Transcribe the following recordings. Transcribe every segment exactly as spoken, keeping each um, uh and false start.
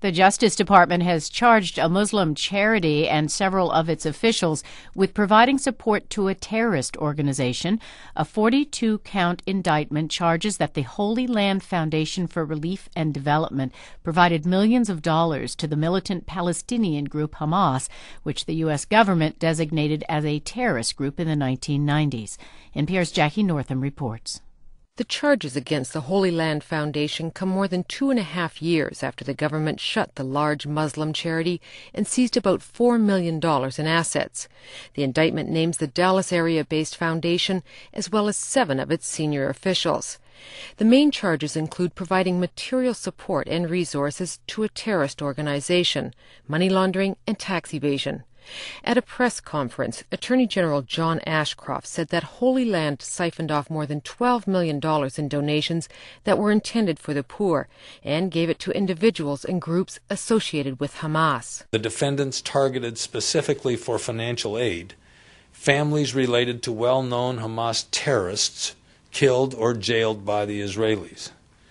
The Justice Department has charged a Muslim charity and several of its officials with providing support to a terrorist organization. A forty-two count indictment charges that the Holy Land Foundation for Relief and Development provided millions of dollars to the militant Palestinian group Hamas, which the U S government designated as a terrorist group in the nineteen nineties. N P R's Jackie Northam reports. The charges against the Holy Land Foundation come more than two and a half years after the government shut the large Muslim charity and seized about four million dollars in assets. The indictment names the Dallas area-based foundation as well as seven of its senior officials. The main charges include providing material support and resources to a terrorist organization, money laundering, and tax evasion. At a press conference, Attorney General John Ashcroft said that Holy Land siphoned off more than twelve million dollars in donations that were intended for the poor and gave it to individuals and groups associated with Hamas. The defendants targeted specifically for financial aid families related to well-known Hamas terrorists killed or jailed by the Israelis.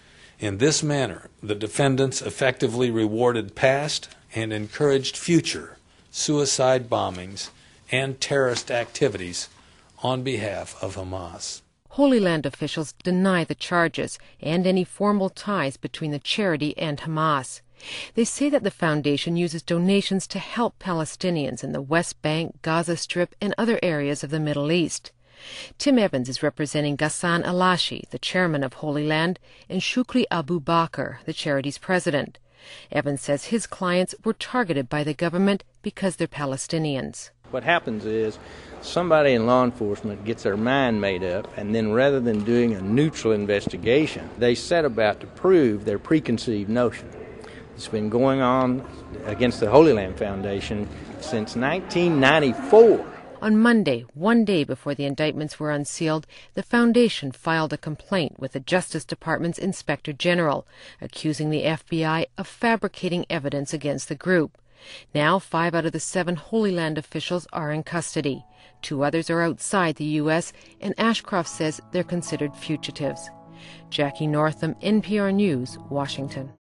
In this manner, the defendants effectively rewarded past and encouraged future suicide bombings and terrorist activities on behalf of Hamas. Holy Land officials deny the charges and any formal ties between the charity and Hamas. They say that the foundation uses donations to help Palestinians in the West Bank, Gaza Strip, and other areas of the Middle East. Tim Evans is representing Ghassan Alashi, the chairman of Holy Land, and Shukri Abu Bakr, the charity's president. Evans says his clients were targeted by the government because they're Palestinians. What happens is somebody in law enforcement gets their mind made up, and then rather than doing a neutral investigation, they set about to prove their preconceived notion. It's been going on against the Holy Land Foundation since nineteen ninety-four. On Monday, one day before the indictments were unsealed, the foundation filed a complaint with the Justice Department's Inspector General, accusing the F B I of fabricating evidence against the group. Now, five out of the seven Holy Land officials are in custody. Two others are outside the U S, and Ashcroft says they're considered fugitives. Jackie Northam, N P R News, Washington.